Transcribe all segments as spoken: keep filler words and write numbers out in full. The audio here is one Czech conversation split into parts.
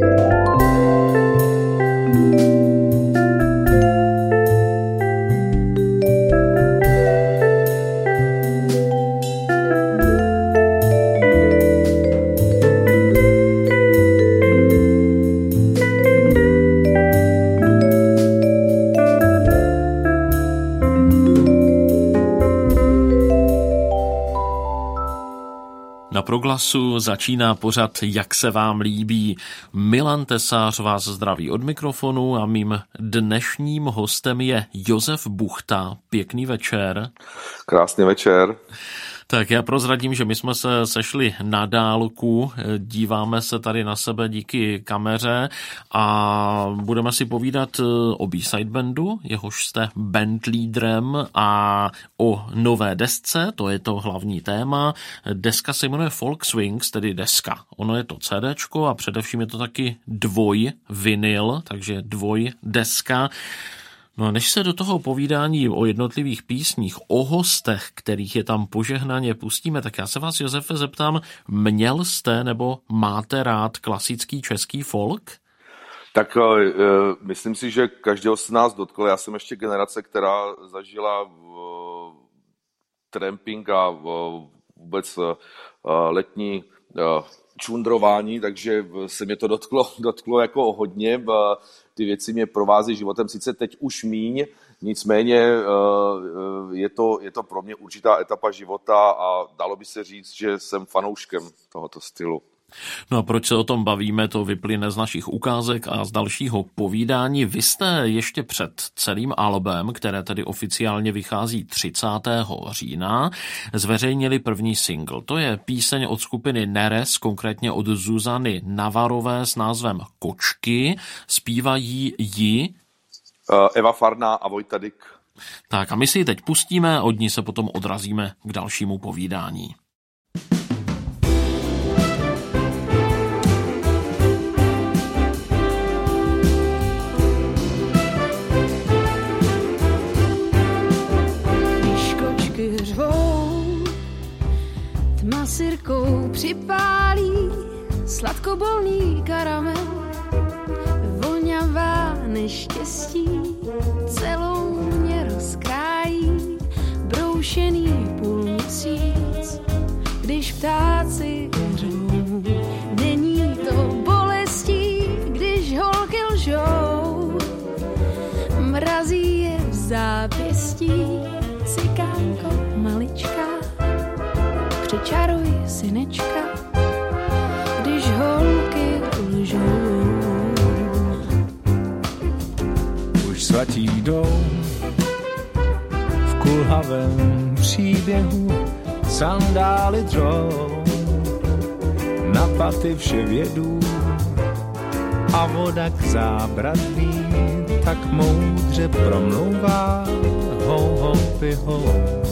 Na Proglasu začíná pořad Jak se vám líbí. Milan Tesař vás zdraví od mikrofonu a mým dnešním hostem je Josef Buchta. Pěkný večer. Krásný večer. Tak já prozradím, že my jsme se sešli na dálku, díváme se tady na sebe díky kameře a budeme si povídat o B-side bandu, jehož jste bandleaderem, a o nové desce, to je to hlavní téma. Deska se jmenuje Folk Swings, tedy deska. Ono je to CDčko a především je to taky dvoj vinyl, takže dvoj deska. No a než se do toho povídání o jednotlivých písních, o hostech, kterých je tam požehnaně, pustíme, tak já se vás, Josefe, zeptám, měl jste nebo máte rád klasický český folk? Tak uh, myslím si, že každého z nás dotkl. Já jsem ještě generace, která zažila uh, tramping a uh, vůbec uh, letní uh, čundrování, takže se mě to dotklo, dotklo jako hodně. Ty věci mě provází životem, sice teď už míň, nicméně je to, je to pro mě určitá etapa života a dalo by se říct, že jsem fanouškem tohoto stylu. No a proč se o tom bavíme, to vyplyne z našich ukázek a z dalšího povídání. Vy jste ještě před celým albem, které tedy oficiálně vychází třicátého října, zveřejnili první single. To je píseň od skupiny Neres, konkrétně od Zuzany Navarové s názvem Kočky. Zpívají ji Eva Farná a Vojta Dyk. Tak a my si ji teď pustíme, od ní se potom odrazíme k dalšímu povídání. Sirkou připálí sladkobolný karamel, voňavá neštěstí celou mě rozkrájí, broušený půlměsíc, když ptáci řvou. Není to bolestí, když holky lžou, mrazí je v zápěstí, cikánko malička. Čaruj, synečka, když holky lžou. Už svatí jdou v kulhavém příběhu, sandály dřou, na paty vše vědů a voda k zábradlí tak moudře promlouvá, hou, hou, py, hou.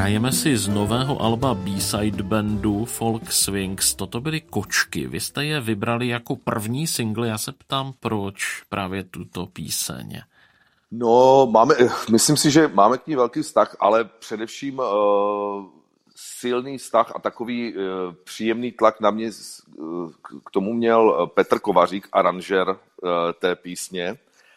Hrajeme si z nového alba B-side bandu Folk Swings. Toto byly Kočky. Vy jste je vybrali jako první single. Já se ptám, proč právě tuto píseň? No, máme, myslím si, že máme k ní velký vztah, ale především uh, silný vztah a takový uh, příjemný tlak na mě uh, k tomu měl Petr Kovařík, aranžér uh, té písně.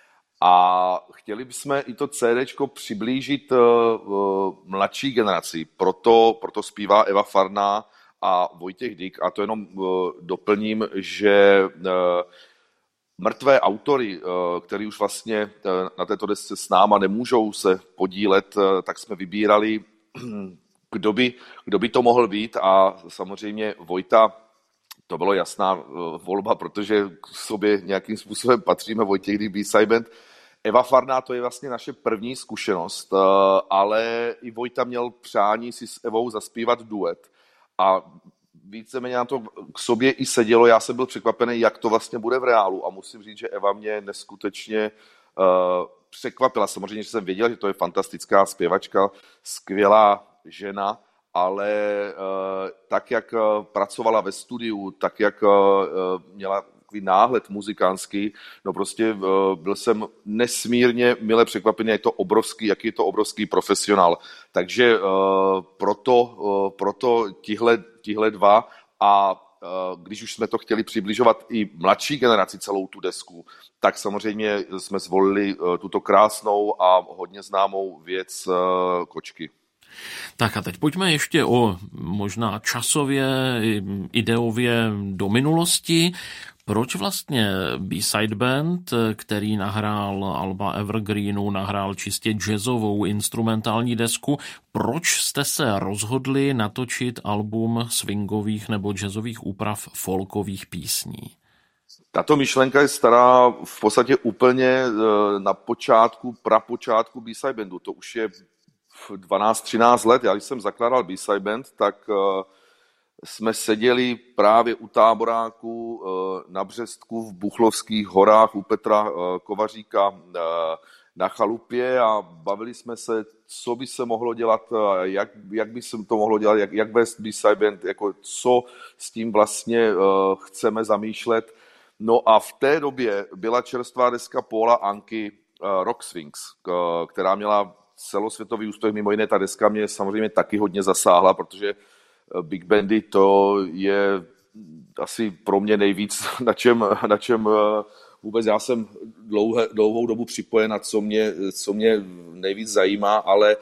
A chtěli bychom i to CDčko přiblížit uh, uh, mladší generaci. Proto, proto zpívá Eva Farná a Vojtěch Dyk. A to jenom uh, doplním, že uh, mrtvé autory, který už vlastně na této desce s náma nemůžou se podílet, tak jsme vybírali, kdo by, kdo by to mohl být, a samozřejmě Vojta, to bylo jasná volba, protože k sobě nějakým způsobem patříme, Vojtěch Dyk, B-side band. Eva Farná, to je vlastně naše první zkušenost, ale i Vojta měl přání si s Evou zaspívat duet a víceméně nám to k sobě i sedělo. Já jsem byl překvapený, jak to vlastně bude v reálu, a musím říct, že Eva mě neskutečně uh, překvapila. Samozřejmě, že jsem věděl, že to je fantastická zpěvačka, skvělá žena, ale uh, tak, jak uh, pracovala ve studiu, tak, jak uh, měla takový náhled muzikánský, no prostě uh, byl jsem nesmírně mile překvapený, jak je to obrovský, jaký je to obrovský profesionál. Takže uh, proto, uh, proto tihle, tihle dva, a uh, když už jsme to chtěli přibližovat i mladší generaci, celou tu desku, tak samozřejmě jsme zvolili uh, tuto krásnou a hodně známou věc uh, Kočky. Tak a teď pojďme ještě o možná časově, ideově do minulosti. Proč vlastně B-side band, který nahrál alba Evergreenu, nahrál čistě jazzovou instrumentální desku, proč jste se rozhodli natočit album swingových nebo jazzových úprav folkových písní? Tato myšlenka je stará v podstatě úplně na počátku, prapočátku B-side bandu. To už je dvanáct třináct let. Já když jsem zakládal B-side band, tak jsme seděli právě u táboráku na Břestku v Buchlovských horách u Petra Kovaříka na chalupě a bavili jsme se, co by se mohlo dělat, jak, jak by se to mohlo dělat, jak, jak vést B-side band, jako co s tím vlastně chceme zamýšlet. No a v té době byla čerstvá deska Paula Anky Rock Swings, která měla celosvětový úspěch. Mimo jiné ta deska mě samozřejmě taky hodně zasáhla, protože big bandy to je asi pro mě nejvíc, na čem, na čem vůbec já jsem dlouhé, dlouhou dobu připojen a co mě, co mě nejvíc zajímá, ale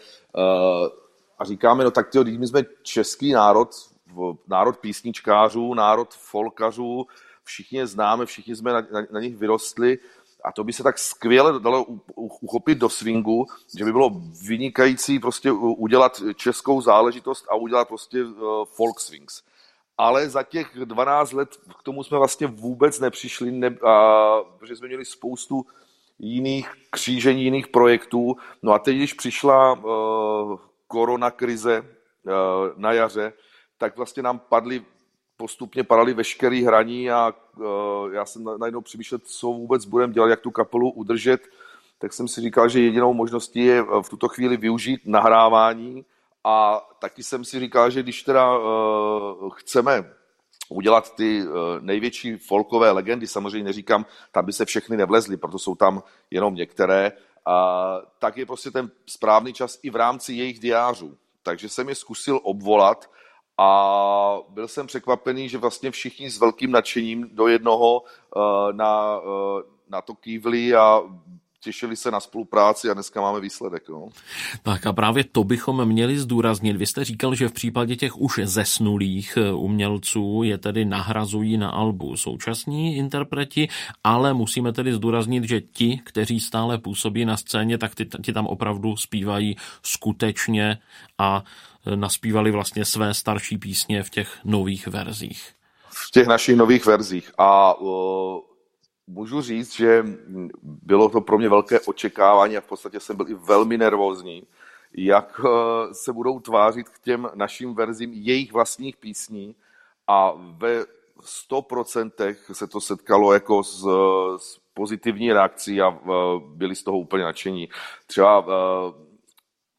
a říkáme, no tak tyjo, my jsme český národ, národ písničkářů, národ folkařů, všichni je známe, všichni jsme na, na, na nich vyrostli, a to by se tak skvěle dalo uchopit do swingu, že by bylo vynikající prostě udělat českou záležitost a udělat prostě folk swings. Ale za těch dvanáct let k tomu jsme vlastně vůbec nepřišli, ne, a, protože jsme měli spoustu jiných křížení, jiných projektů. No a teď, když přišla uh, koronakrize uh, na jaře, tak vlastně nám padly postupně padaly veškerý hraní a uh, já jsem najednou přemýšlel, co vůbec budeme dělat, jak tu kapelu udržet, tak jsem si říkal, že jedinou možností je v tuto chvíli využít nahrávání, a taky jsem si říkal, že když teda uh, chceme udělat ty uh, největší folkové legendy, samozřejmě neříkám, tam by se všechny nevlezly, proto jsou tam jenom některé, uh, tak je prostě ten správný čas i v rámci jejich diářů. Takže jsem je zkusil obvolat, a byl jsem překvapený, že vlastně všichni s velkým nadšením do jednoho uh, na, uh, na to kývli a těšili se na spolupráci a dneska máme výsledek. No. Tak a právě to bychom měli zdůraznit. Vy jste říkal, že v případě těch už zesnulých umělců je tedy nahrazují na albu současní interpreti, ale musíme tedy zdůraznit, že ti, kteří stále působí na scéně, tak ty, ti tam opravdu zpívají skutečně a naspívali vlastně své starší písně v těch nových verzích. V těch našich nových verzích. A uh, můžu říct, že bylo to pro mě velké očekávání a v podstatě jsem byl i velmi nervózní, jak uh, se budou tvářit k těm našim verzím jejich vlastních písní, a ve sto procent se to setkalo jako s, s pozitivní reakcí a uh, byli z toho úplně nadšení. Třeba uh,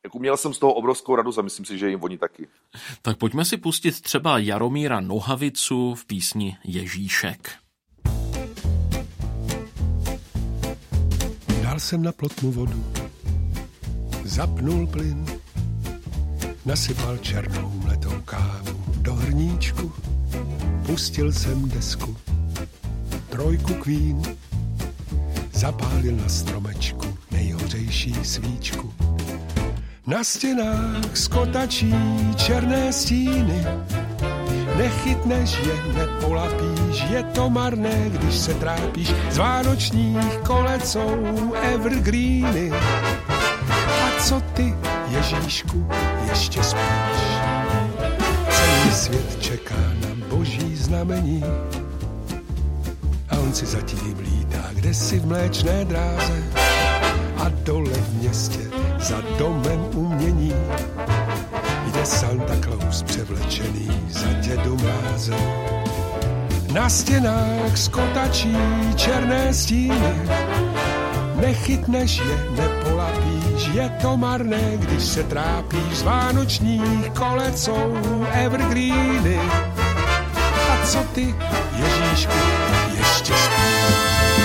jako měl jsem z toho obrovskou radost a myslím si, že jim oni taky. Tak pojďme si pustit třeba Jaromíra Nohavicu v písni Ježíšek. Dal jsem na plotnu vodu, zapnul plyn, nasypal černou mletou kávu do hrníčku, pustil jsem desku, trojku Queen, zapálil na stromečku nejhořejší svíčku. Na stěnách skotačí černé stíny, nechytneš je, nepolapíš, je to marné, když se trápíš. Z vánočních kolec jsou evergreeny. A co ty, Ježíšku, ještě spíš? Celý svět čeká na boží znamení a on si zatím lítá kdesi v mléčné dráze a dole v městě za domem umění jde Santa Claus převlečený za Dědu Mráze. Na stěnách skotačí černé stíny, nechytneš je, nepolapíš, je to marné, když se trápíš. Z vánočních kolec jsou evergreeny. A co ty, Ježíšku, ještě spíš?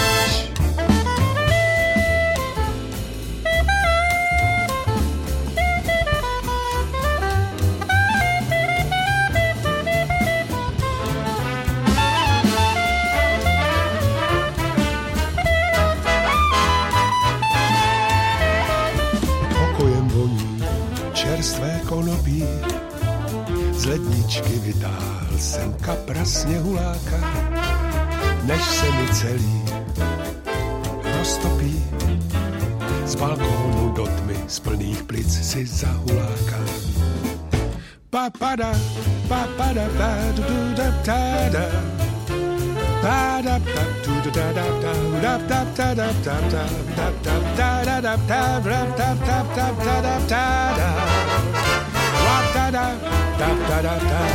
Čerstvé konopí, z ledničky vytáhl jsem kapra sněhuláka, než se mi celý roztopí. Z balkónu do tmy z plných plic si zahuláka. Papada, papada, paduda, tada. Pada, paduda, da, da, da, da, da, da, da, da, da, da, da, da, da, da, da, da, da, da.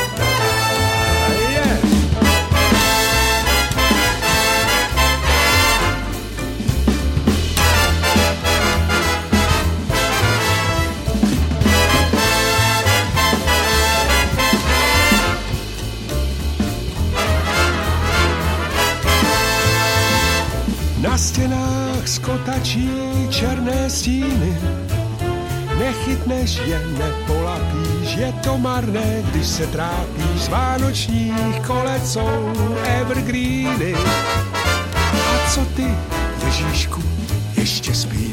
Na stěnách skotačí černé stíny, nechytneš je, nepolapíš, je to marné, když se trápíš. Z vánočních kolec jsou evergreeny. A co ty, Ježíšku, ještě spíš?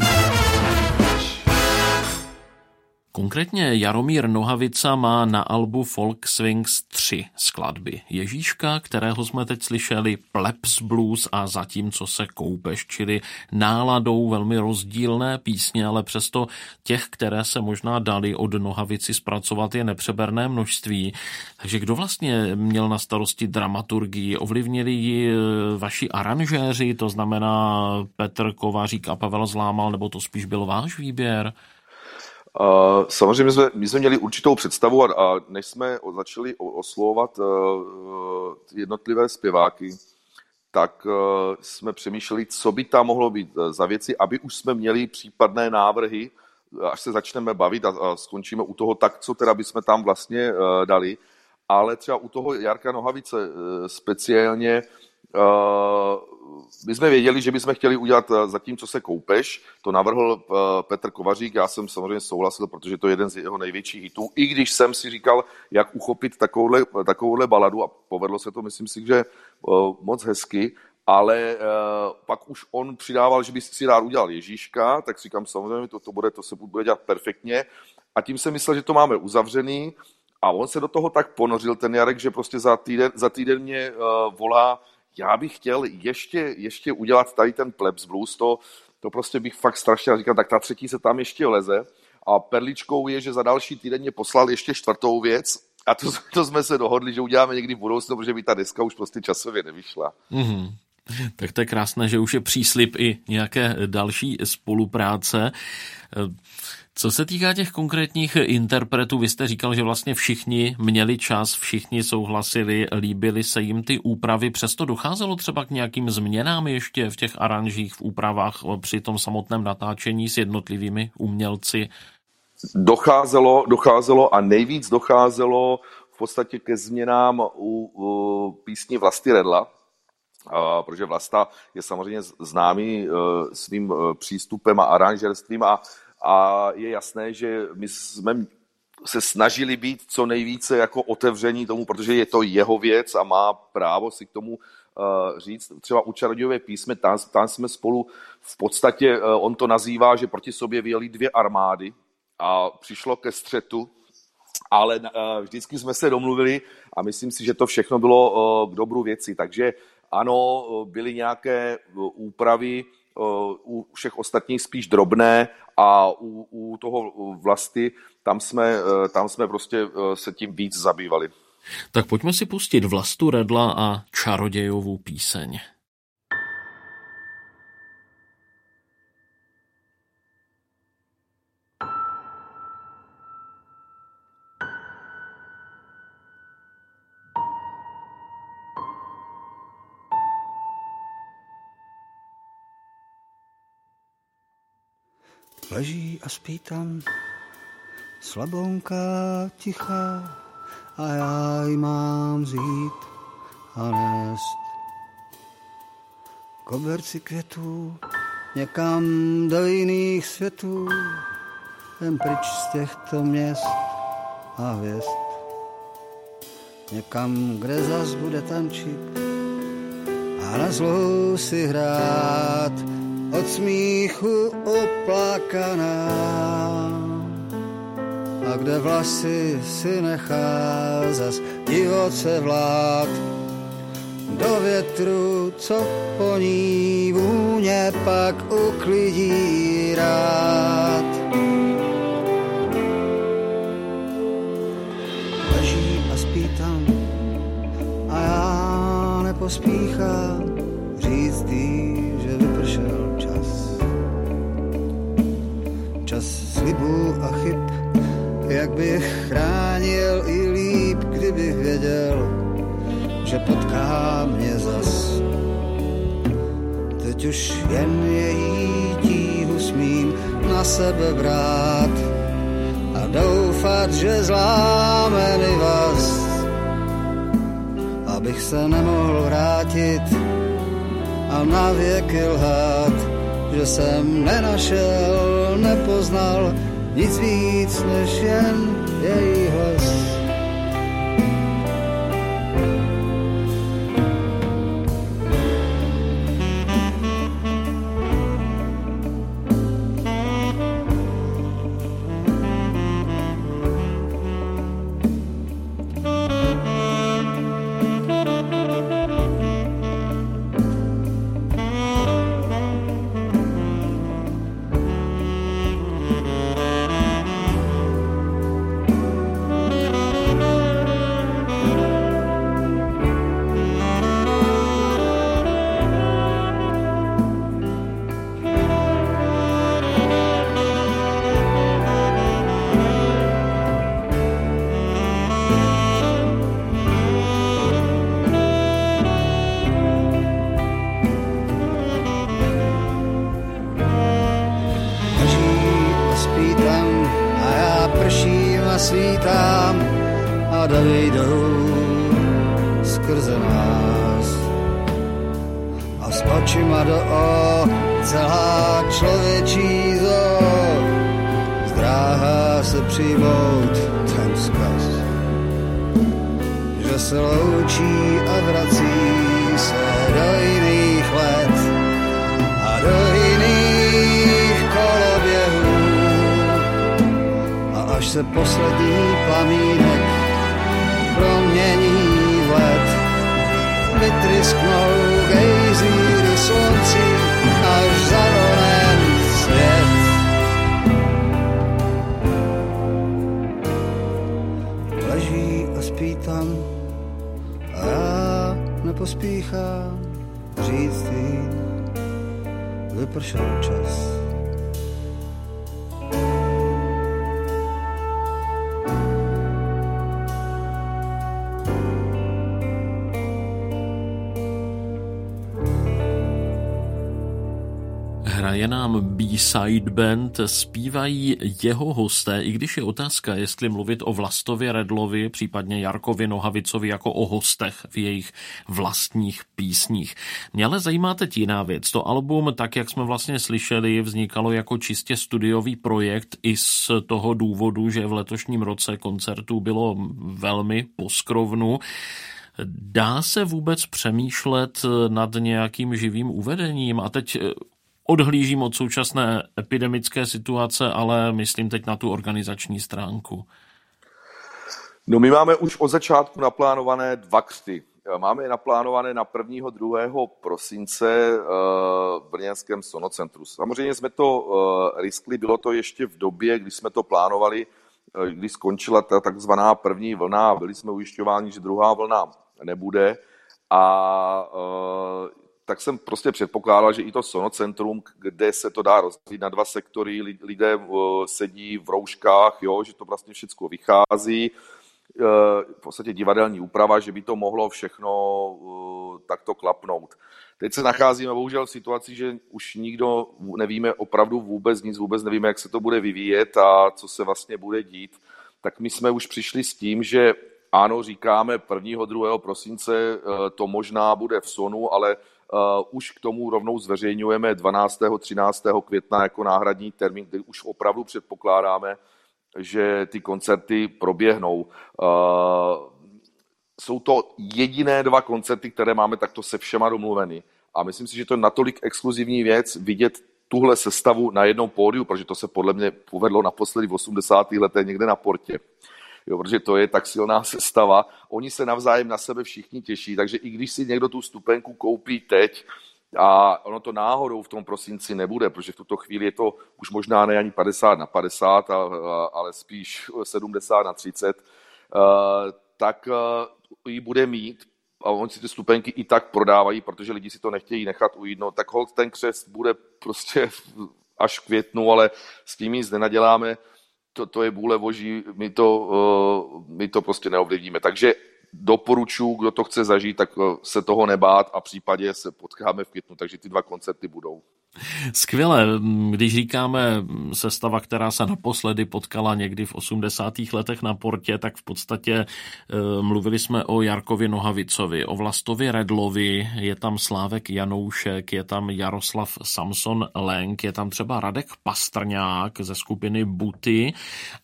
Konkrétně Jaromír Nohavica má na albu Folk Swings tři skladby. Ježíška, kterého jsme teď slyšeli, Plebs Blues a Zatímco se koupeš, čili náladou velmi rozdílné písně, ale přesto těch, které se možná dali od Nohavici zpracovat, je nepřeberné množství. Takže kdo vlastně měl na starosti dramaturgii? Ovlivnili ji vaši aranžéři, to znamená Petr Kovařík a Pavel Zlámal, nebo to spíš byl váš výběr? Uh, samozřejmě jsme, my jsme měli určitou představu a, a než jsme začali oslovovat uh, jednotlivé zpěváky, tak uh, jsme přemýšleli, co by tam mohlo být za věci, aby už jsme měli případné návrhy, až se začneme bavit a, a skončíme u toho, tak co teda bychom tam vlastně uh, dali. Ale třeba u toho Jarka Nohavice uh, speciálně uh, my jsme věděli, že bychom chtěli udělat Zatímco se koupeš, to navrhl Petr Kovařík, já jsem samozřejmě souhlasil, protože to je jeden z jeho největších hitů, i když jsem si říkal, jak uchopit takovouhle, takovouhle baladu a povedlo se to, myslím si, že moc hezky, ale pak už on přidával, že by si rád udělal Ježíška, tak si říkám, samozřejmě to, to, bude, to se bude dělat perfektně a tím jsem myslel, že to máme uzavřený a on se do toho tak ponořil, ten Jarek, že prostě za týden, za týden mě volá, já bych chtěl ještě, ještě udělat tady ten Plebs Blues, to, to prostě bych fakt strašně říkal, tak ta třetí se tam ještě leze a perličkou je, že za další týden mě poslal ještě čtvrtou věc a to, to jsme se dohodli, že uděláme někdy v budoucnu, protože by ta deska už prostě časově nevyšla. Mm-hmm. Tak to je krásné, že už je příslib i nějaké další spolupráce. Co se týká těch konkrétních interpretů, vy jste říkal, že vlastně všichni měli čas, všichni souhlasili, líbily se jim ty úpravy, přesto docházelo třeba k nějakým změnám ještě v těch aranžích, v úpravách při tom samotném natáčení s jednotlivými umělci? Docházelo, docházelo a nejvíc docházelo v podstatě ke změnám u, u písni Vlasty Redla, a, protože Vlasta je samozřejmě známý uh, svým uh, přístupem a aranžerstvím a, a je jasné, že my jsme se snažili být co nejvíce jako otevření tomu, protože je to jeho věc a má právo si k tomu uh, říct. Třeba u Čarodějové písme, tam, tam jsme spolu v podstatě, uh, on to nazývá, že proti sobě vyjeli dvě armády a přišlo ke střetu, ale uh, vždycky jsme se domluvili a myslím si, že to všechno bylo uh, k dobru věci. Takže ano, byly nějaké úpravy, u všech ostatních spíš drobné a u, u toho Vlasty, tam jsme, tam jsme prostě se tím víc zabývali. Tak pojďme si pustit Vlastu Redla a Čarodějovou píseň. Leží a spí tam slabonká tichá a já ji mám vzít a nést. Koberci květů někam do jiných světů, jen pryč z těchto měst a hvězd. Někam, kde zas bude tančit a na zlou si hrát, od smíchu oplakaná, a kde vlasy si nechá zas divoce vlád. Do větru, co po ní vůně pak uklidí rád. Leží a spí tam a já nepospíchám říct jí, že vypršel čas. Čas slibů a chyb, jak bych chránil i líp, kdybych věděl, že potká mě zas. Teď už jen její tíhu smím na sebe brát a doufat, že zláme mi vás, abych se nemohl vrátit a navěky lhát, že jsem nenašel, nepoznal nic víc než jen její hlas. Svítám a dojdou skrze nás a s očima do o celá člověčí zoo zdráhá se přijmout ten vzkaz, že se loučí a vrací se do jiných let a do jiných koloběhů. Až se poslední plamínek promění v led, vytrysknou gejzíry slunci, až zavolen svět. Leží a spí tam a já nepospíchám říct jí, vypršel čas. Hraje nám B-side band, zpívají jeho hosté, i když je otázka, jestli mluvit o Vlastově Redlovi, případně Jarkovi Nohavicovi jako o hostech v jejich vlastních písních. Mě ale zajímá teď jiná věc. To album, tak jak jsme vlastně slyšeli, vznikalo jako čistě studiový projekt i z toho důvodu, že v letošním roce koncertů bylo velmi poskrovnu. Dá se vůbec přemýšlet nad nějakým živým uvedením? A teď odhlížím od současné epidemické situace, ale myslím teď na tu organizační stránku. No my máme už od začátku naplánované dva křty. Máme je naplánované na prvního druhého prosince v brněnském Sonocentru. Samozřejmě jsme to riskli, bylo to ještě v době, kdy jsme to plánovali, kdy skončila ta takzvaná první vlna, byli jsme ujišťováni, že druhá vlna nebude a tak jsem prostě předpokládal, že i to Sonocentrum, kde se to dá rozdělit na dva sektory, lidé sedí v rouškách, jo, že to vlastně všechno vychází, v podstatě divadelní úprava, že by to mohlo všechno takto klapnout. Teď se nacházíme bohužel v situaci, že už nikdo nevíme opravdu vůbec nic, vůbec nevíme, jak se to bude vyvíjet a co se vlastně bude dít. Tak my jsme už přišli s tím, že ano, říkáme prvního druhého prosince, to možná bude v Sonu, ale uh, už k tomu rovnou zveřejňujeme dvanáctého třináctého května jako náhradní termín, kdy už opravdu předpokládáme, že ty koncerty proběhnou. Uh, jsou to jediné dva koncerty, které máme takto se všema domluveny. A myslím si, že to je natolik exkluzivní věc vidět tuhle sestavu na jednom pódiu, protože to se podle mě povedlo naposledy v osmdesátých letech někde na Portě. Jo, protože to je tak silná sestava. Oni se navzájem na sebe všichni těší, takže i když si někdo tu stupenku koupí teď a ono to náhodou v tom prosinci nebude, protože v tuto chvíli je to už možná ne ani padesát na padesát, a, a, ale spíš sedmdesát na třicet, uh, tak uh, ji bude mít a oni si ty stupenky i tak prodávají, protože lidi si to nechtějí nechat ujít. No, tak holt ten křest bude prostě až v květnu, ale s tím nic nenaděláme. To, to je vůle boží, my to, uh, my to prostě neovlivníme. Takže doporučuji, kdo to chce zažít, tak se toho nebát a v případě se potkáme v květnu, takže ty dva koncerty budou. Skvěle, když říkáme sestava, která se naposledy potkala někdy v osmdesátých letech na Portě, tak v podstatě e, mluvili jsme o Jarkovi Nohavicovi, o Vlastovi Redlovi, je tam Slávek Janoušek, je tam Jaroslav Samson Lenk, je tam třeba Radek Pastrňák ze skupiny Buty,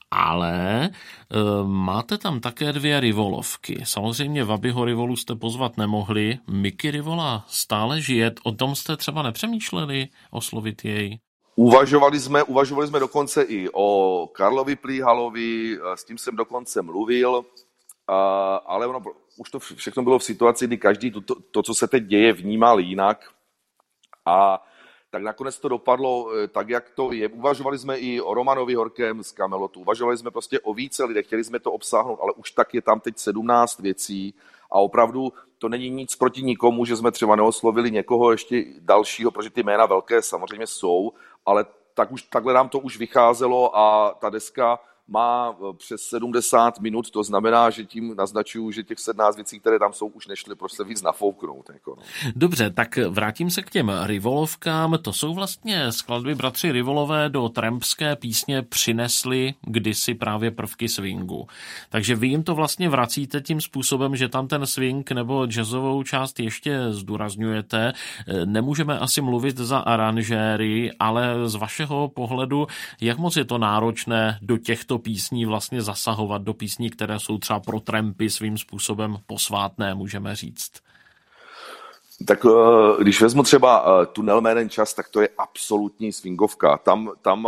ale e, máte tam také dvě rivolovky. Samozřejmě Vabyho Rivolu jste pozvat nemohli, Miky Rivola stále žije, o tom jste třeba nepřemýšleli oslovit jej? Uvažovali jsme, uvažovali jsme dokonce i o Karlovi Plíhalovi, s tím jsem dokonce mluvil, ale ono, už to všechno bylo v situaci, kdy každý to, to, co se teď děje, vnímal jinak a tak nakonec to dopadlo tak, jak to je. Uvažovali jsme i o Romanovi Horkém z Kamelotu, uvažovali jsme prostě o více lidech, chtěli jsme to obsáhnout, ale už tak je tam teď sedmnáct věcí a opravdu to není nic proti nikomu, že jsme třeba neoslovili někoho ještě dalšího, protože ty jména velké samozřejmě jsou, ale tak už, takhle nám to už vycházelo a ta deska má přes sedmdesát minut, to znamená, že tím naznačuju, že těch sedmnáct věcí, které tam jsou, už nešly prostě víc nafouknout. Jako no. Dobře, tak vrátím se k těm rivolovkám. To jsou vlastně skladby bratři Rivolové do trampské písně přinesli kdysi právě prvky swingu. Takže vy jim to vlastně vracíte tím způsobem, že tam ten swing nebo jazzovou část ještě zdůrazňujete. Nemůžeme asi mluvit za aranžéry, ale z vašeho pohledu, jak moc je to náročné do těchto písní vlastně zasahovat, do písní, které jsou třeba pro trampy svým způsobem posvátné, můžeme říct? Tak když vezmu třeba Tunel jménem čas, tak to je absolutní swingovka. Tam, tam,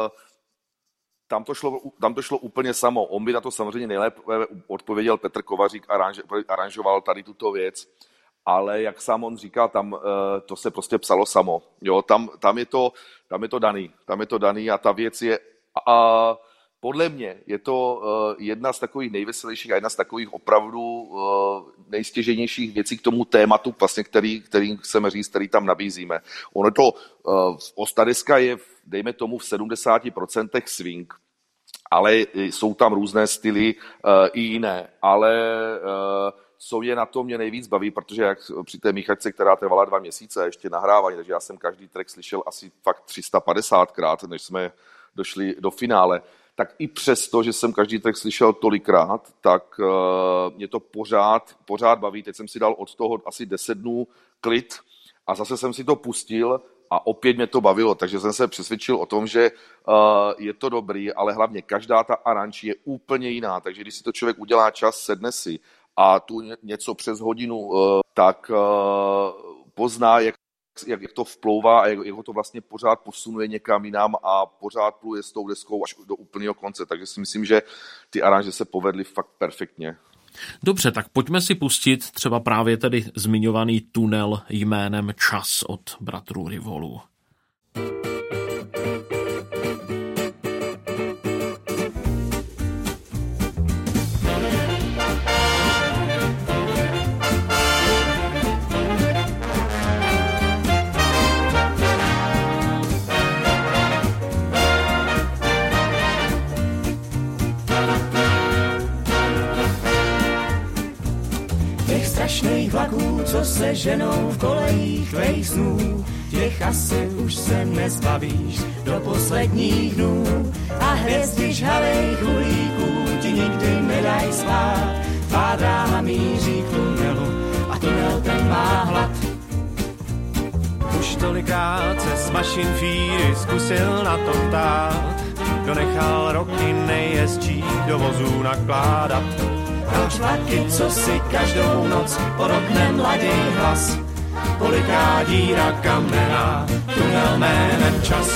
tam, to šlo, tam to šlo úplně samo. On by na to samozřejmě nejlépe odpověděl Petr Kovařík, aranž, aranžoval tady tuto věc, ale jak sám on říkal, tam to se prostě psalo samo. Jo, tam, tam, je to, tam je to daný. Tam je to daný a ta věc je... A, podle mě je to uh, jedna z takových nejveselějších a jedna z takových opravdu uh, nejstěžejnějších věcí k tomu tématu, vlastně, který, který chceme říct, který tam nabízíme. Ono to, uh, Ostadeska je, dejme tomu, v sedmdesáti procentech swing, ale jsou tam různé styly uh, i jiné. Ale uh, co je na tom mě nejvíc baví, protože jak při té míchačce, která trvala dva měsíce, ještě nahrávání, takže já jsem každý track slyšel asi fakt tři sta padesátkrát, než jsme došli do finále, tak i přesto, že jsem každý track slyšel tolikrát, tak uh, mě to pořád, pořád baví. Teď jsem si dal od toho asi deset dnů klid a zase jsem si to pustil a opět mě to bavilo, takže jsem se přesvědčil o tom, že uh, je to dobrý, ale hlavně každá ta aranž je úplně jiná, takže když si to člověk udělá čas, sedne si a tu něco přes hodinu, uh, tak uh, pozná, jak Jak, jak to vplouvá a jak, jak ho to vlastně pořád posunuje někam jinam a pořád pluje s tou deskou až do úplného konce. Takže si myslím, že ty aranže se povedly fakt perfektně. Dobře, tak pojďme si pustit třeba právě tedy zmiňovaný tunel jménem Čas od bratrů Rivolů. Strašných vlaků, co se ženou v kolejích tvých snů, těch asi už se nezbavíš do posledních dnů. A hvězdy žhavejch uhlíků ti nikdy nedaj spát. Tvá dráha míří k tunelu a tunel ten má hlad. Už tolikrát se s Mašin Fíry zkusil na to ptát, kdo nechal roky nejjezdčí do vozů nakládat. Proč vlaky, co si každou noc pod oknem ladí hlas? Poliká díra kamená, tunel jménem Čas.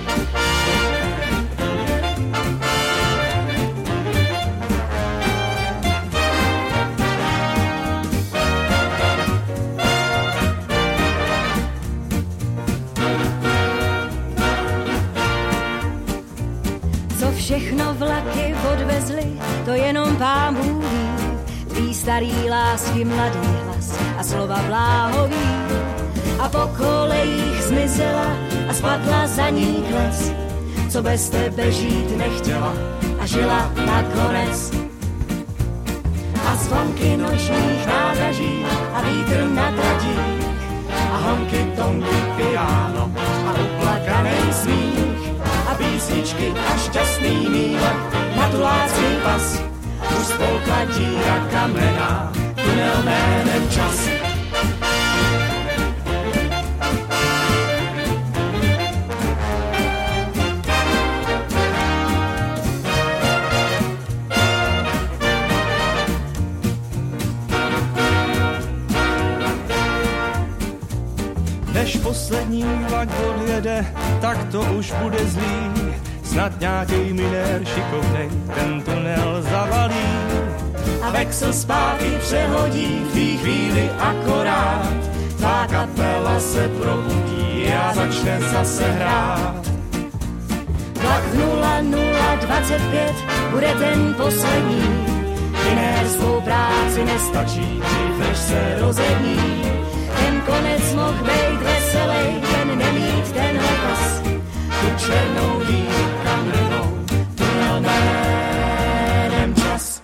Co všechno vlaky odvezly, to jenom pán Bůh ví. Tvý starý lásky, mladý hlas a slova bláhový. A po kolejích zmizela a spadla za ní kles, co bez tebe žít nechtěla a žila nakonec. A zvonky nočních nádraží a vítr na tratích a honky, tonky, piano a uplakanej smích a písničky a šťastný výlet na tulácký pas. Už spolkla díra kamená, tunel jménem Čas. Než poslední vlak odjede, tak to už bude zlý. Snad nějakej minér šikovnej ten tunel zavalí. A vexel zpátky přehodí v té chvíli akorát. Ta kapela se probudí a začne zase hrát. Vlak v nula nula dvacet pět bude ten poslední. Jiné svou práci nestačí, dřív než se rozední. Ten konec mohl být veselej, jen nemít tenhle pas. Tu černou díru kamenou, tunel jménem Čas.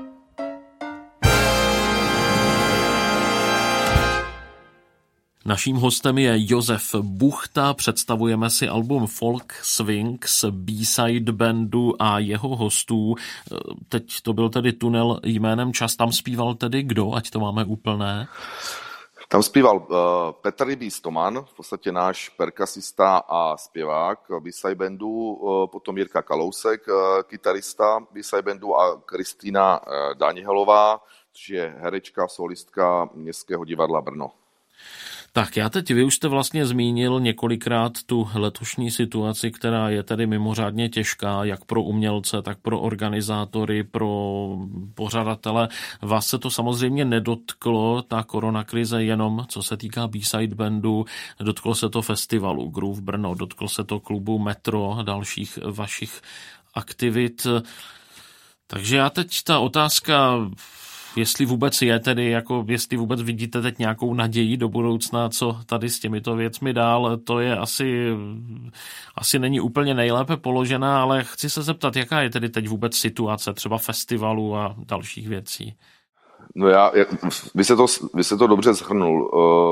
Naším hostem je Josef Buchta, představujeme si album Folk Swing z B-side bandu a jeho hostů. Teď to byl tedy tunel jménem Čas, tam zpíval tedy kdo, ať to máme úplné? Tam zpíval uh, Petr Rybíz Toman, v podstatě náš perkasista a zpěvák B-side bandu, uh, potom Jirka Kalousek, uh, kytarista B-side bandu a Kristýna uh, Danielová, což je herečka, solistka Městského divadla Brno. Tak já teď, vy už jste vlastně zmínil několikrát tu letošní situaci, která je tedy mimořádně těžká, jak pro umělce, tak pro organizátory, pro pořadatele. Vás se to samozřejmě nedotklo, ta koronakrize, jenom co se týká B-side bandu, dotklo se to festivalu Groove Brno, dotklo se to klubu Metro, dalších vašich aktivit. Takže já teď ta otázka, jestli vůbec je tedy, jako jestli vůbec vidíte teď nějakou naději do budoucna, co tady s těmito věcmi dál, to je asi, asi není úplně nejlépe položená, ale chci se zeptat, jaká je tedy teď vůbec situace třeba festivalu a dalších věcí? No já, vy se to, vy se to dobře shrnul.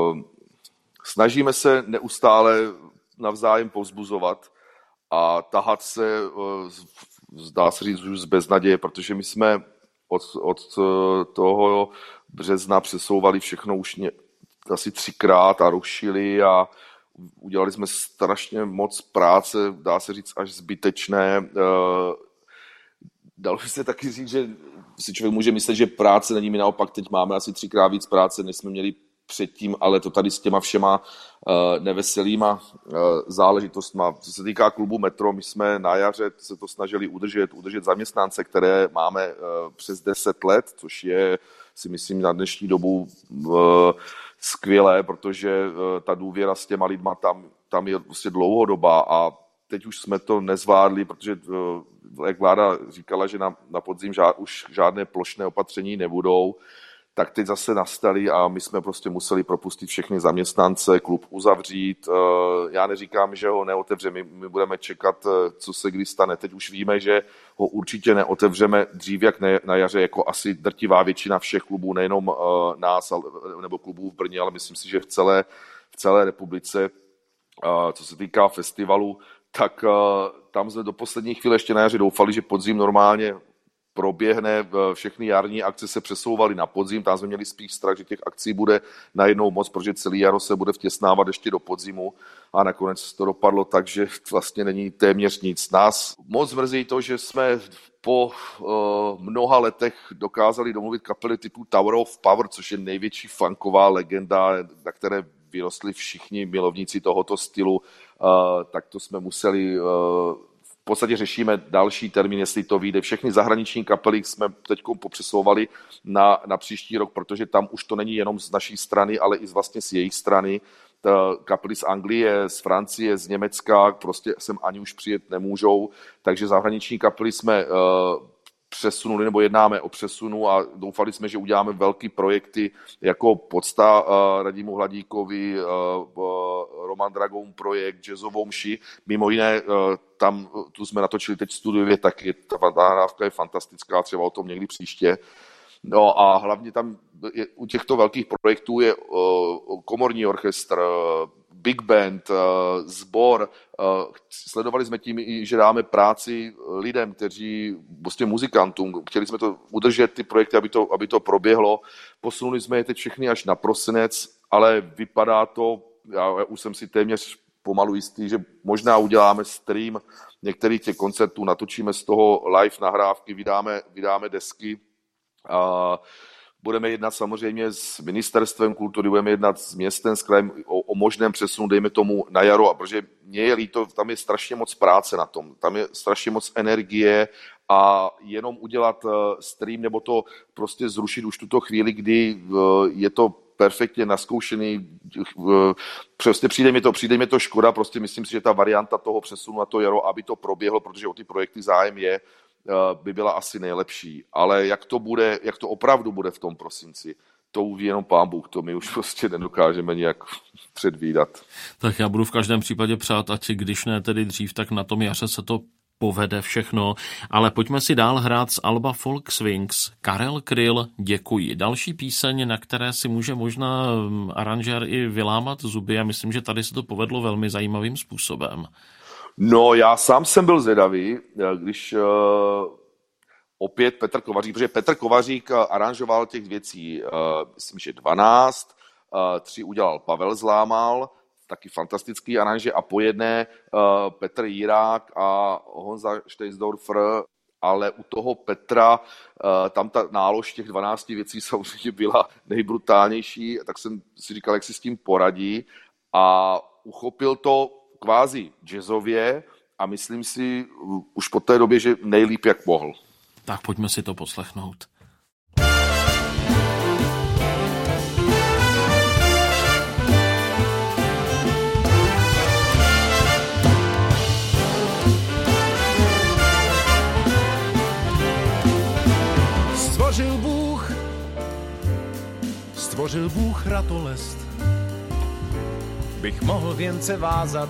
Snažíme se neustále navzájem povzbuzovat a tahat se, zdá se říct, už z beznaděje, protože my jsme od, od toho března přesouvali všechno už ně, asi třikrát a rušili a udělali jsme strašně moc práce, dá se říct až zbytečné. Dalo by se taky říct, že si člověk může myslet, že práce není, my naopak teď máme asi třikrát víc práce, než jsme měli předtím, ale to tady s těma všema uh, neveselýma uh, záležitostma. Co se týká klubu Metro, my jsme na jaře se to snažili udržet, udržet zaměstnance, které máme uh, přes deset let, což je, si myslím, na dnešní dobu uh, skvělé, protože uh, ta důvěra s těma lidma tam, tam je prostě dlouhodobá a teď už jsme to nezvládli, protože uh, jak vláda říkala, že na, na podzim žád, už žádné plošné opatření nebudou, tak teď zase nastaly a my jsme prostě museli propustit všechny zaměstnance, klub uzavřít. Já neříkám, že ho neotevřeme, my budeme čekat, co se kdy stane. Teď už víme, že ho určitě neotevřeme dřív, jak na jaře, jako asi drtivá většina všech klubů, nejenom nás nebo klubů v Brně, ale myslím si, že v celé, v celé republice. Co se týká festivalu, tak tam jsme do poslední chvíle ještě na jaře doufali, že podzim normálně proběhne, všechny jarní akce se přesouvaly na podzim, tam jsme měli spíš strach, že těch akcí bude najednou moc, protože celý jaro se bude vtěsnávat ještě do podzimu a nakonec to dopadlo tak, že vlastně není téměř nic. Nás moc mrzí to, že jsme po uh, mnoha letech dokázali domluvit kapely typu Tower of Power, což je největší funková legenda, na které vyrostli všichni milovníci tohoto stylu, uh, tak to jsme museli uh, v podstatě řešíme další termín, jestli to vyjde. Všechny zahraniční kapely jsme teď popřesouvali na, na příští rok, protože tam už to není jenom z naší strany, ale i z vlastně z jejich strany. Ta kapely z Anglie, z Francie, z Německa, prostě sem ani už přijet nemůžou, takže zahraniční kapely jsme uh, přesunuli nebo jednáme o přesunu a doufali jsme, že uděláme velký projekty jako Podsta uh, Radimu Hladíkovi, uh, uh, Roman Dragoun projekt, Jazzovou mši. Mimo jiné, uh, tam tu jsme natočili teď studiově, tak je, ta nahrávka je fantastická, třeba o tom někdy příště. No a hlavně tam je, u těchto velkých projektů je uh, komorní orchestr, uh, big band, uh, sbor. Uh, sledovali jsme tím, že dáme práci lidem, kteří, prostě muzikantům. Chtěli jsme to udržet, ty projekty, aby to, aby to proběhlo. Posunuli jsme je teď všechny až na prosinec, ale vypadá to, já, já už jsem si téměř pomalu jistý, že možná uděláme stream některých těch koncertů, natočíme z toho live nahrávky, vydáme, vydáme desky. A budeme jednat samozřejmě s ministerstvem kultury, budeme jednat s městem, s krajem o, o možném přesunu, dejme tomu na jaro, protože mně je líto, tam je strašně moc práce na tom, tam je strašně moc energie a jenom udělat stream nebo to prostě zrušit už tuto chvíli, kdy je to perfektně naskoušený, prostě přijde mi to, přijde mi to škoda, prostě myslím si, že ta varianta toho přesunu na to jaro, aby to proběhlo, protože o ty projekty zájem je, by byla asi nejlepší. Ale jak to bude, jak to opravdu bude v tom prosinci, to uví jenom Pán Bůh, to my už prostě nedokážeme nějak předvídat. Tak já budu v každém případě přát, ať když ne tedy dřív, tak na tom jaře se to povede všechno. Ale pojďme si dál hrát z alba Folk Swings. Karel Kryl, Děkuji. Další píseň, na které si může možná aranžér i vylámat zuby a myslím, že tady se to povedlo velmi zajímavým způsobem. No, já sám jsem byl zvědavý, když uh, opět Petr Kovařík, protože Petr Kovařík aranžoval těch věcí, uh, myslím, že dvanáct, uh, tři udělal Pavel Zlámal, taky fantastický aranže a po jedné uh, Petr Jirák a Honza Steinsdorfer, ale u toho Petra uh, tam ta nálož těch dvanácti věcí samozřejmě byla nejbrutálnější, tak jsem si říkal, jak si s tím poradí a uchopil to kvázi jazzově a myslím si už po té době, že nejlíp jak mohl. Tak pojďme si to poslechnout. Stvořil Bůh, stvořil Bůh ratolest, bych mohl věnce vázat.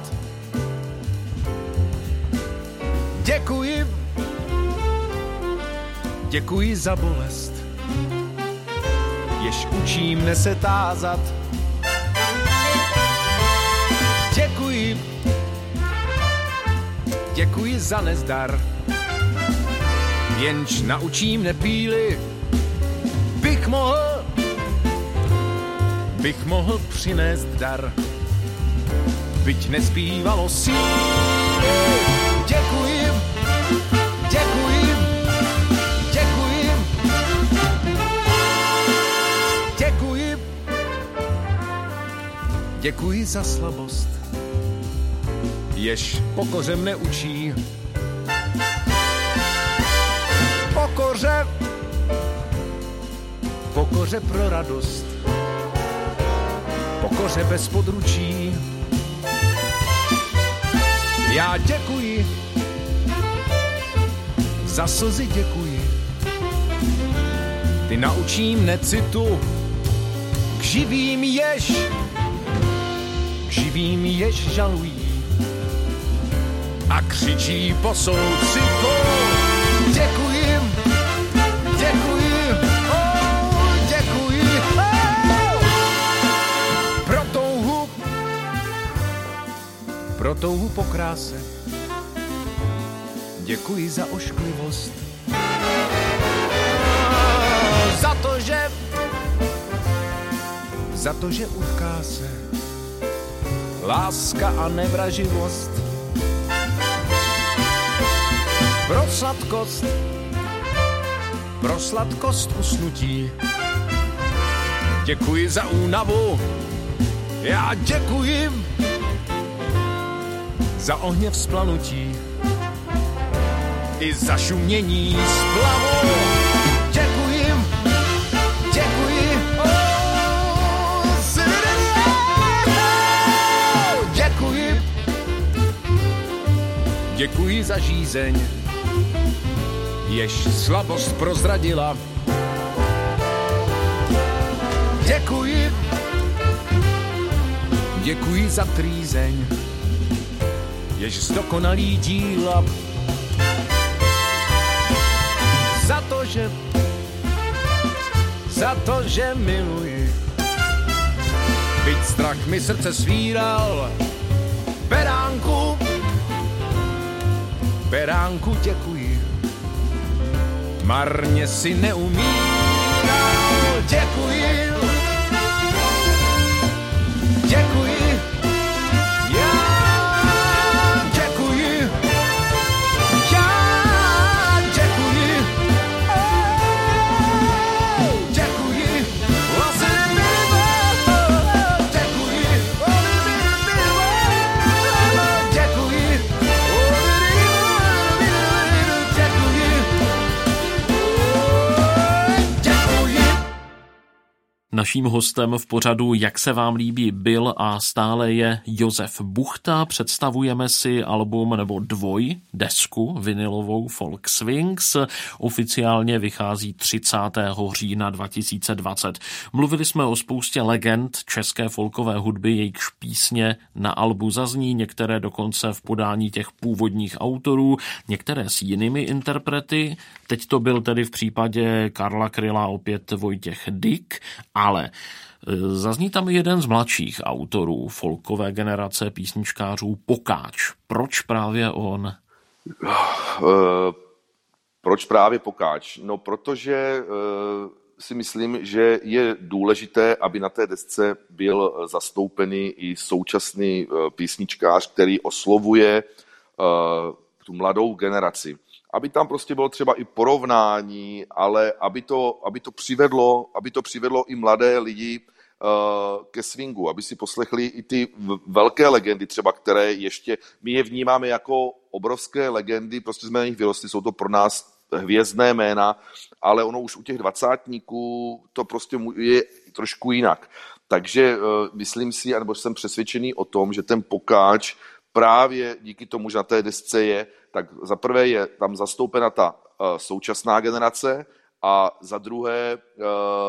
Děkuji, děkuji za bolest. jež učí mne se tázat. Děkuji, děkuji za nezdar, jenž naučí mne píly, bych mohl, bych mohl přinést dar, byť nezbývalo síly. Děkuji, děkuji, děkuji, děkuji, děkuji za slabost, jež pokoře mne učí. Pokoře, pokoře pro radost, pokoře bez područí. Já děkuji, za slzy děkuji, ty naučí mne citu k živým jež, k živým jež žalují a křičí po soucitu. Děkuji, děkuji, oh, děkuji, oh, pro touhu, pro touhu po kráse. Děkuji za ošklivost, za to, že, za to, že utká se láska a nevraživost. Pro sladkost, pro sladkost usnutí. Děkuji za únavu, já děkuji za ohněv splanutí i za šumění splavu. Děkuji, děkuji, oh, děkuji, děkuji za žízeň, jež slabost prozradila. Děkuji, děkuji za trýzeň, jež zdokonalí díla. Za to, že, za to, že miluji, byť strach mi srdce svíral. Beránku, beránku děkuji, marně si neumíral. Děkuji, děkuji, já děkuji, já děkuji, oh, děkuji, vlastně děkuji, děkuji, Naším hostem v pořadu Jak se vám líbí byl a stále je Josef Buchta. Představujeme si album nebo dvoj desku vinylovou Folk Swings. Oficiálně vychází třicátého října dva tisíce dvacet. Mluvili jsme o spoustě legend české folkové hudby, jejichž písně na albu zazní, některé dokonce v podání těch původních autorů, některé s jinými interprety. Teď to byl tedy v případě Karla Kryla opět Vojtěch Dyk, ale zazní tam jeden z mladších autorů folkové generace písničkářů, Pokáč. Proč právě on? Uh, proč právě Pokáč? No, protože uh, si myslím, že je důležité, aby na té desce byl zastoupený i současný uh, písničkář, který oslovuje uh, tu mladou generaci. Aby tam prostě bylo třeba i porovnání, ale aby to, aby to přivedlo, aby to přivedlo i mladé lidi uh, ke swingu, aby si poslechli i ty velké legendy třeba, které ještě, my je vnímáme jako obrovské legendy, prostě jsme na nich vyrostli, jsou to pro nás hvězdné jména, ale ono už u těch dvacátníků to prostě je trošku jinak. Takže uh, myslím si, nebo jsem přesvědčený o tom, že ten Pokáč právě díky tomu, že na té desce je, tak za prvé je tam zastoupena ta uh, současná generace a za druhé uh,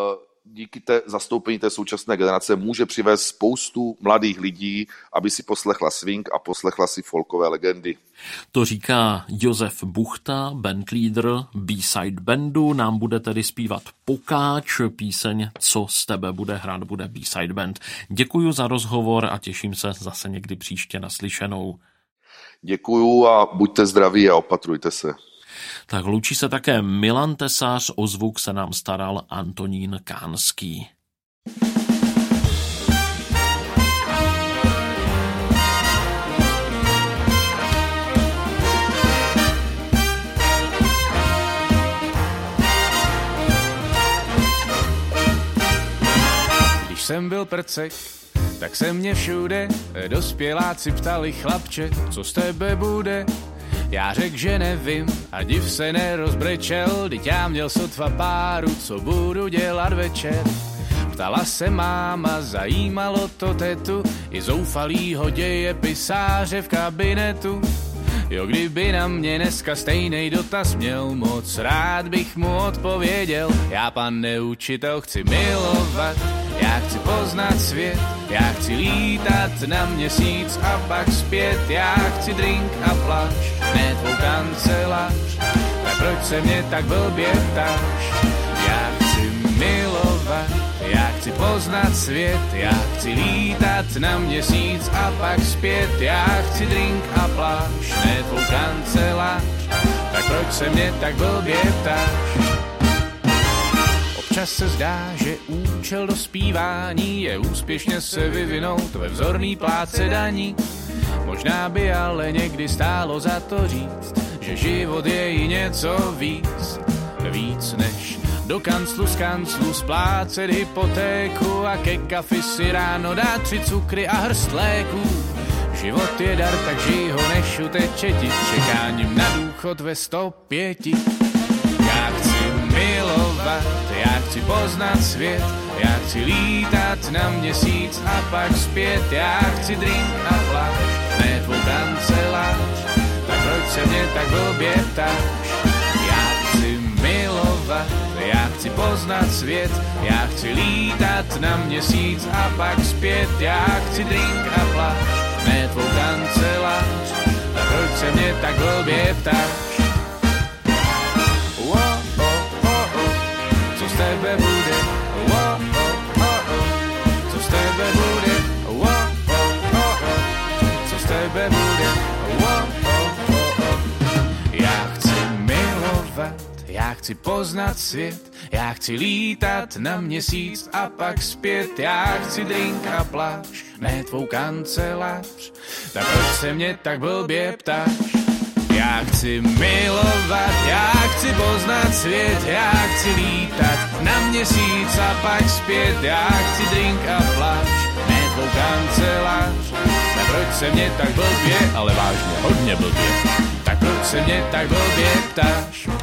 díky té zastoupení té současné generace může přivést spoustu mladých lidí, aby si poslechla swing a poslechla si folkové legendy. To říká Josef Buchta, bandleader B-side bandu. Nám bude tedy zpívat Pokáč, píseň Co z tebe bude hrát, bude B-side band. Děkuju za rozhovor a těším se zase někdy příště naslyšenou. Děkuju a buďte zdraví a opatrujte se. Tak loučí se také Milan Tesař, o zvuk se nám staral Antonín Kánský. Když jsem byl prcek, tak se mě všude dospěláci ptali: chlapče, co z tebe bude? Já řekl, že nevím a div se nerozbrečel, vždyť já měl sotva páru, co budu dělat večer. Ptala se máma, zajímalo to tetu, i zoufalýho dějepisáře v kabinetu. Jo, kdyby na mě dneska stejnej dotaz měl, moc rád bych mu odpověděl. Já, pane učitel, chci milovat, já chci poznat svět, já chci lítat na měsíc a pak zpět. Já chci drink a pláž, ne tvou kancelář, tak proč se mě tak blbě ptáš? Já chci milovat, já chci poznat svět, já chci lítat na měsíc a pak zpět. Já chci drink a pláž, ne tvou kancelář, tak proč se mě tak blbě ptáš? Občas se zdá, že účel dospívání je úspěšně se vyvinout ve vzorný plátce daní. Možná by ale někdy stálo za to říct, že život je i něco víc, víc než do kanclu z kanclu splácet hypotéku a ke kafi si ráno dát tři cukry a hrst léků. Život je dar, tak žij ho, než uteče ti čekáním na důchod ve sto pěti. Já chci milovat, já chci poznat svět, já chci lítat na měsíc a pak zpět. Já chci drink a pláž, ne tvou kancelář, tak proč se mě tak blbě ptáš? Já chci milovat, já chci poznat svět, já chci lítat na měsíc a pak zpět. Já chci drink a pláž, ne tvou kancelář, tak proč se mě tak blbě ptáš? Wow, oh, oh, oh. Co z tebe bude? Wow, oh, oh, oh. Co z tebe bude? Wow, oh, oh, oh. Co z tebe bude? Wow, oh, oh, oh. Já chci milovat, já chci poznat svět, já chci lítat na měsíc a pak zpět. Já chci drink a pláž, ne tvou kancelář, tak proč se mě tak blbě ptáš? Já chci milovat, já chci poznat svět, já chci lítat na měsíc a pak zpět. Já chci drink a pláž, ne tvou kancelář, tak proč se mě tak blbě, ale vážně hodně blbě, tak proč se mě tak blbě ptáš?